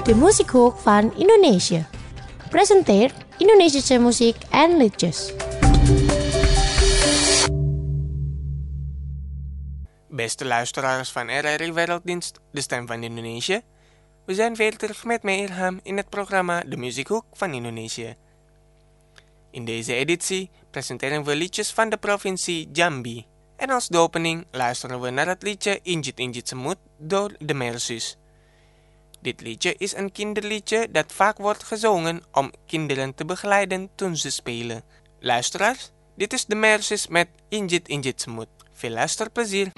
de Muziekhoek van Indonesië. Presenteert Indonesische muziek en liedjes. Beste luisteraars van RRI Werelddienst, de stem van Indonesië. We zijn weer terug met mij Ilham in het programma De Muziekhoek van Indonesië. In deze editie presenteren we liedjes van de provincie Jambi. En als de opening luisteren we naar het liedje Injit Injit Semut door de Mersus. Dit liedje is een kinderliedje dat vaak wordt gezongen om kinderen te begeleiden toen ze spelen. Luisteraars, dit is de Mersus met Injit Injit Semut. Veel luisterplezier!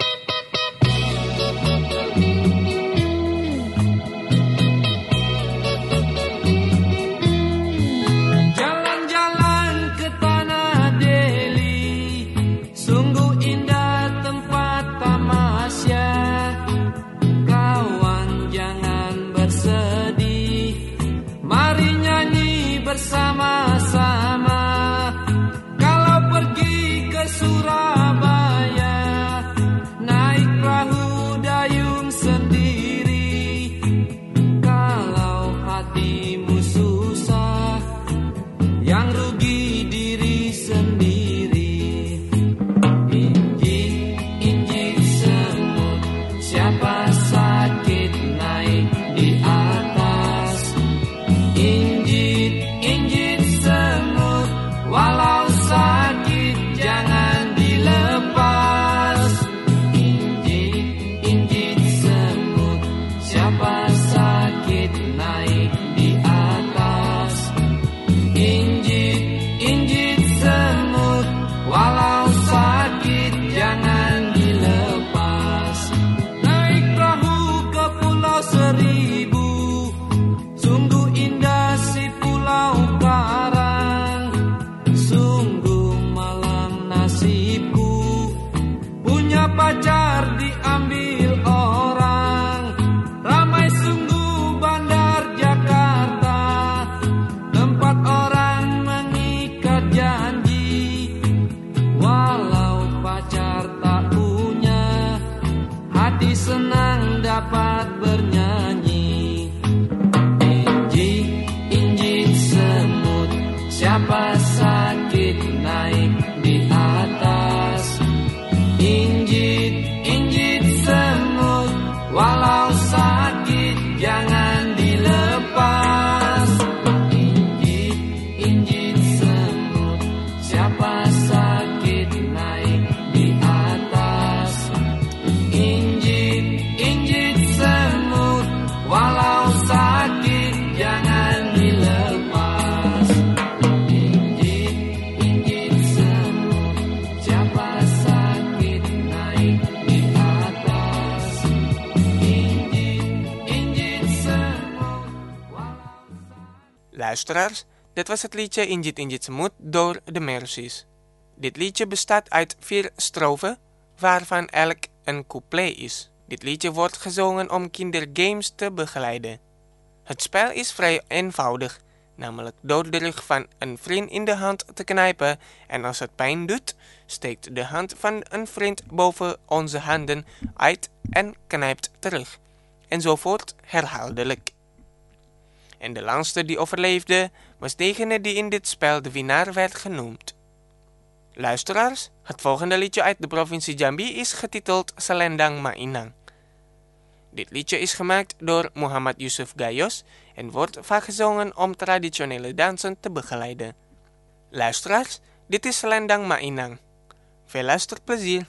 Bersama-sama kalau pergi ke Surabaya, naik perahu dayung sendiri. Kalau hatimu susah, yang rugi diri sendiri. Injit-injit semut, siapa sakit naik di atas. Injit semut, walau sakit jangan dilepas. Injit semut, siapa sakit naik di atas. Injit semut, walau sakit jangan dilepas. Naik perahu ke Pulau Seribu, sungguh indah si Pulau Karang. Sungguh malang nasibku, punya pacar diambil orang. Ramai sungguh bandar Jakarta, tempat orang mengikat janji. Walau pacar tak punya, hati senang dapat bernyanyi. Injit semut, siapa sakit naik di atas. Injit semut, walau sakit jangan dilepas. Injit semut, siapa sakit naik di atas. Injit semut, walau sakit jangan dilepas. Injit semut, siapa sakit naik di atas. Injit semut, walau sakit. Luisteraars, dit was het liedje Injit Injit Semut door de Mersus. Dit liedje bestaat uit 4 strofen, waarvan elk een couplet is. Dit liedje wordt gezongen om kindergames te begeleiden. Het spel is vrij eenvoudig, namelijk door de rug van een vriend in de hand te knijpen en als het pijn doet, steekt de hand van een vriend boven onze handen uit en knijpt terug. Enzovoort herhaaldelijk. En de langste die overleefde was degene die in dit spel de winnaar werd genoemd. Luisteraars, het volgende liedje uit de provincie Jambi is getiteld Selendang Mainang. Dit liedje is gemaakt door Muhammad Yusuf Gayos en wordt vaak gezongen om traditionele dansen te begeleiden. Luisteraars, dit is Selendang Mainang. Veel luisterplezier!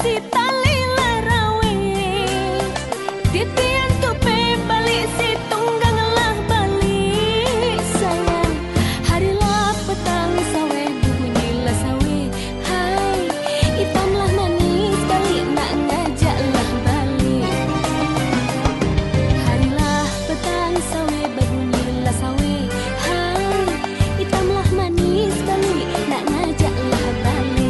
si tali larawe titian tupe balik si tunggang lah balik sayang harilah petang sawe bunyilah sawe hai hitamlah manis balik nak ngajak lah balik harilah petang sawe bunyilah sawe hai hitamlah manis balik nak ngajak lah balik.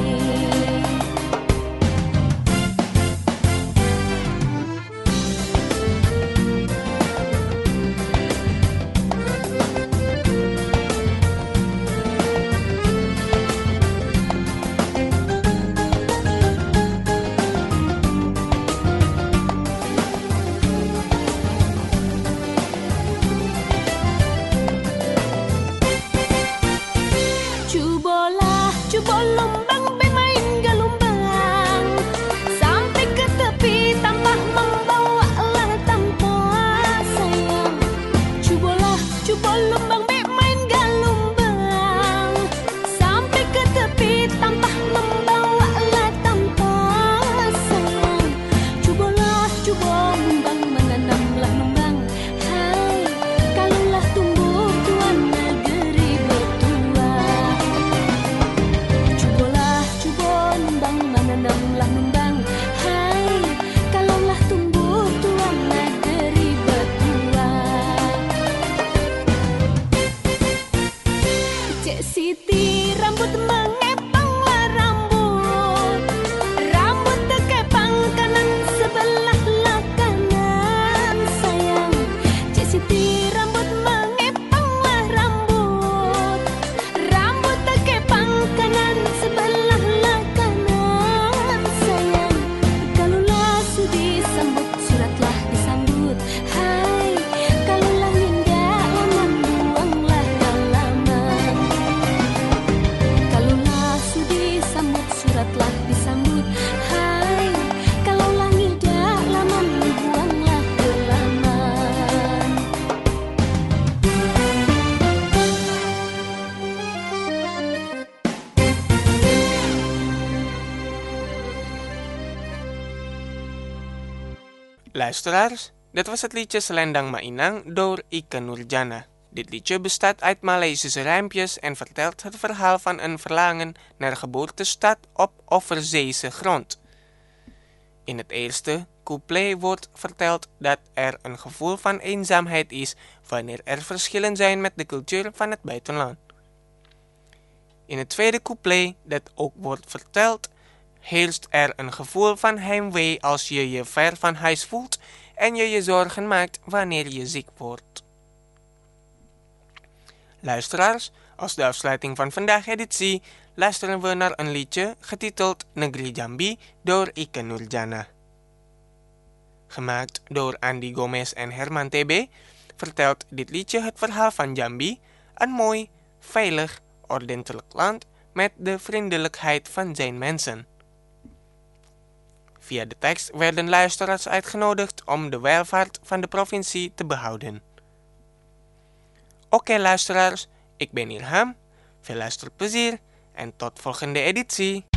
Cubo lumbang bermain gelombang sampai ke tepi tanpa membawa lah tanpa sayang. Cubo lumbang bermain gelombang sampai ke tepi tanpa membawa lah tanpa sayang. Cubo lumbang menanamlah lumbang hai kalaulah tumbuh tuan negeri bertua. Lumbang menanamlah lumbang hai kalaulah tumbuh tuan negeri bertua. Cik Siti rambut mengepanglah rambut terkepang kanan sebelah lah kanan sayang. Cik Siti rambut mengepanglah rambut terkepang kanan sebelah lah kanan sayang. Kalaulah sudi sambut suratlah disambut hai kalaulah hingga laman buanglah dalaman. Kalaulah sudi sambut suratlah disambut hai kalaulah hingga laman buanglah dalaman. Luisteraars, dit was het liedje Selendang Mainang door Ike Nurjana. Dit liedje bestaat uit Maleisische rijmpjes en vertelt het verhaal van een verlangen naar geboortestad op overzeese grond. In het eerste couplet wordt verteld dat er een gevoel van eenzaamheid is wanneer er verschillen zijn met de cultuur van het buitenland. In het tweede couplet, dat ook wordt verteld, heerst er een gevoel van heimwee als je je ver van huis voelt en je zorgen maakt wanneer je ziek wordt. Luisteraars, als de afsluiting van vandaag editie luisteren we naar een liedje getiteld Negeri Jambi door Ike Nurjana. Gemaakt door Andy Gomez en Herman TB vertelt dit liedje het verhaal van Jambi, een mooi, veilig, ordentelijk land met de vriendelijkheid van zijn mensen. Via de tekst werden luisteraars uitgenodigd om de welvaart van de provincie te behouden. Oké luisteraars, ik ben Ilham, veel luisterplezier en tot volgende editie.